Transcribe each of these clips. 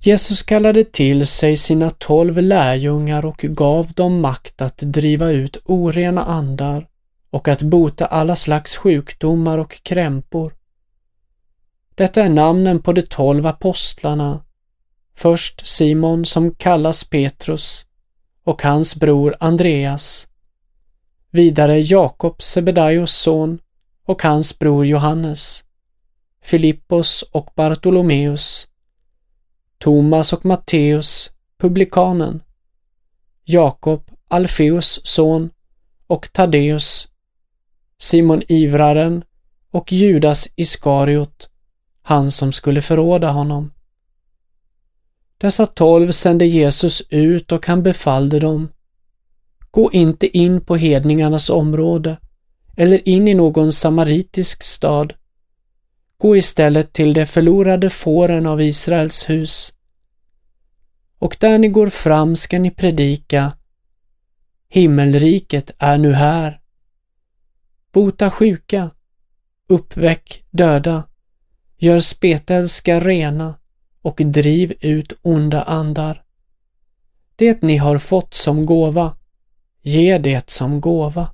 Jesus kallade till sig sina 12 lärjungar och gav dem makt att driva ut orena andar och att bota alla slags sjukdomar och krämpor. Detta är namnen på de 12 apostlarna. Först Simon som kallas Petrus och hans bror Andreas. Vidare Jakob, Sebedaios son, och hans bror Johannes. Filippos och Bartolomeus. Thomas och Matteus, publikanen. Jakob, Alfeus son, och Taddeus. Simon Ivraren och Judas Iskariot, han som skulle förråda honom. Dessa 12 sände Jesus ut och han befallde dem: gå inte in på hedningarnas område eller in i någon samaritisk stad. Gå istället till de förlorade fåren av Israels hus. Och där ni går fram ska ni predika: himmelriket är nu här. Bota sjuka, uppväck döda, gör spetälska rena och driv ut onda andar. Det ni har fått som gåva, ge det som gåva.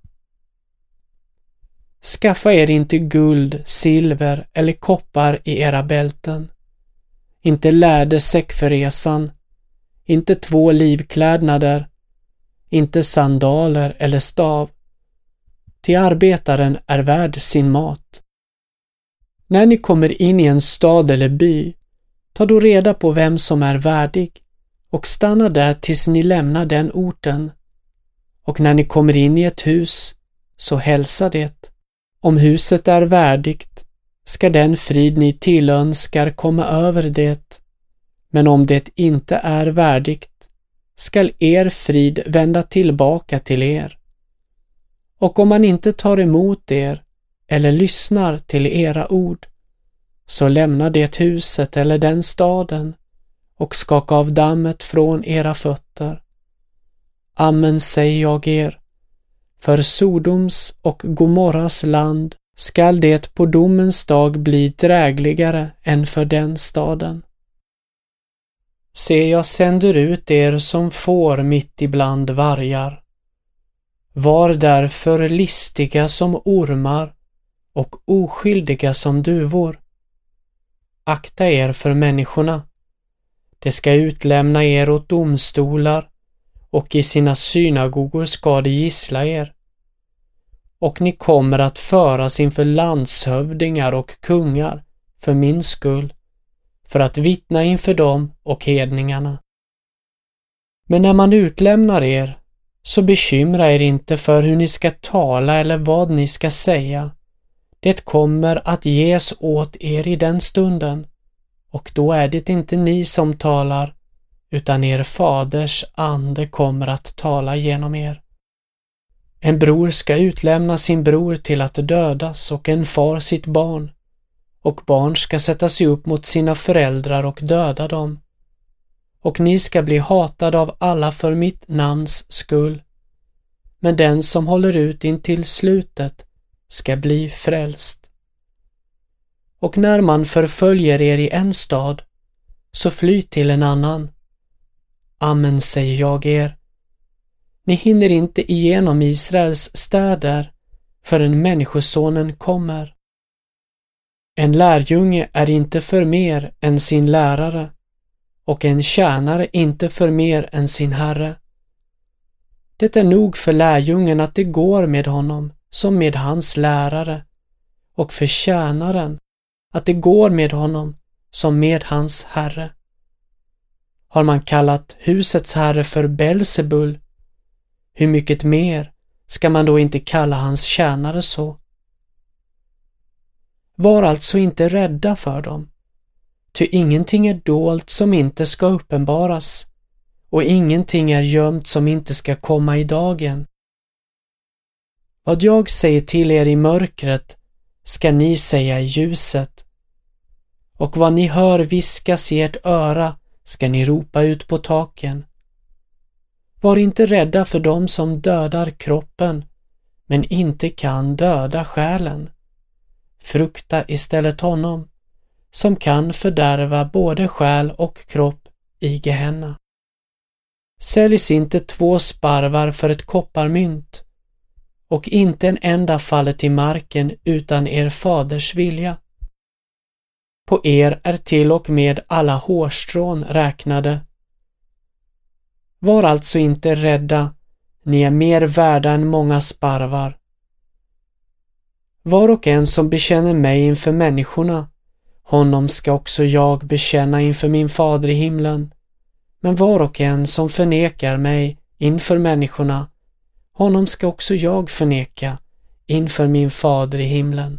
Skaffa er inte guld, silver eller koppar i era bälten, inte läder säck för resan, inte 2 livklädnader, inte sandaler eller stav, till arbetaren är värd sin mat. När ni kommer in i en stad eller by, ta då reda på vem som är värdig och stanna där tills ni lämnar den orten. Och när ni kommer in i ett hus, så hälsa det. Om huset är värdigt, ska den frid ni tillönskar komma över det. Men om det inte är värdigt, skall er frid vända tillbaka till er. Och om man inte tar emot er eller lyssnar till era ord, så lämna det huset eller den staden och skaka av dammet från era fötter. Amen säger jag er, för Sodoms och Gomorras land skall det på domens dag bli drägligare än för den staden. Se, jag sänder ut er som får mitt ibland vargar. Var därför listiga som ormar och oskyldiga som duvor. Akta er för människorna. De ska utlämna er åt domstolar och i sina synagogor ska de gissla er. Och ni kommer att föras inför landshövdingar och kungar för min skull, för att vittna inför dem och hedningarna. Men när man utlämnar er, så bekymra er inte för hur ni ska tala eller vad ni ska säga. Det kommer att ges åt er i den stunden, och då är det inte ni som talar, utan er faders ande kommer att tala genom er. En bror ska utlämna sin bror till att dödas och en far sitt barn, och barn ska sätta sig upp mot sina föräldrar och döda dem. Och ni ska bli hatade av alla för mitt namns skull, men den som håller ut intill slutet ska bli frälst. Och när man förföljer er i en stad, så fly till en annan. Amen säger jag er. Ni hinner inte igenom Israels städer förrän människosonen kommer. En lärjunge är inte för mer än sin lärare, och en tjänare inte för mer än sin herre. Det är nog för lärjungen att det går med honom som med hans lärare, och för tjänaren att det går med honom som med hans herre. Har man kallat husets herre för Belzebul, hur mycket mer ska man då inte kalla hans tjänare så? Var alltså inte rädda för dem, ty ingenting är dolt som inte ska uppenbaras, och ingenting är gömt som inte ska komma i dagen. Vad jag säger till er i mörkret ska ni säga i ljuset, och vad ni hör viskas i ert öra ska ni ropa ut på taken. Var inte rädda för dem som dödar kroppen, men inte kan döda själen. Frukta istället honom, som kan fördärva både själ och kropp i Gehenna. Säljs inte 2 sparvar för ett kopparmynt, och inte en enda faller till marken utan er faders vilja. På er är till och med alla hårstrån räknade. Var alltså inte rädda, ni är mer värda än många sparvar. Var och en som bekänner mig inför människorna, honom ska också jag bekänna inför min fader i himlen. Men var och en som förnekar mig inför människorna, honom ska också jag förneka inför min fader i himlen.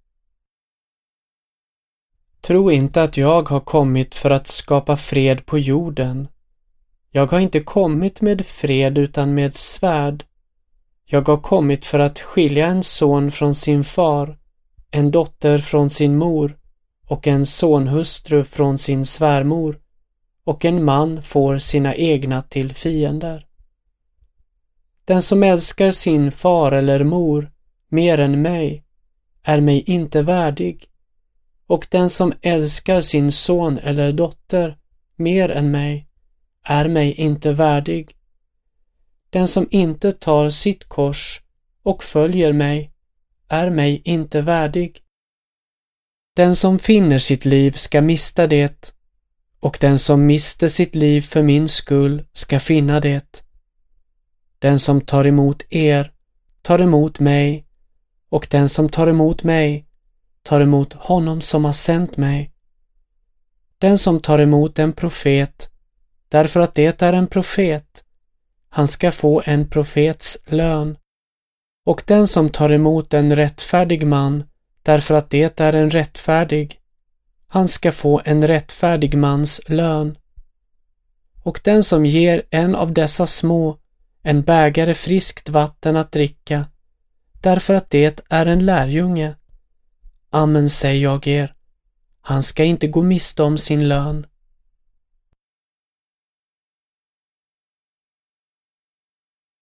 Tro inte att jag har kommit för att skapa fred på jorden. Jag har inte kommit med fred utan med svärd. Jag har kommit för att skilja en son från sin far, en dotter från sin mor och en sonhustru från sin svärmor, och en man får sina egna till fiender. Den som älskar sin far eller mor mer än mig är mig inte värdig, och den som älskar sin son eller dotter mer än mig är mig inte värdig. Den som inte tar sitt kors och följer mig är mig inte värdig. Den som finner sitt liv ska mista det, och den som mister sitt liv för min skull ska finna det. Den som tar emot er tar emot mig, och den som tar emot mig tar emot honom som har sänt mig. Den som tar emot en profet, därför att det är en profet, han ska få en profets lön. Och den som tar emot en rättfärdig man, därför att det är en rättfärdig, han ska få en rättfärdig mans lön. Och den som ger en av dessa små en bägare friskt vatten att dricka, därför att det är en lärjunge, amen säger jag er, han ska inte gå miste om sin lön.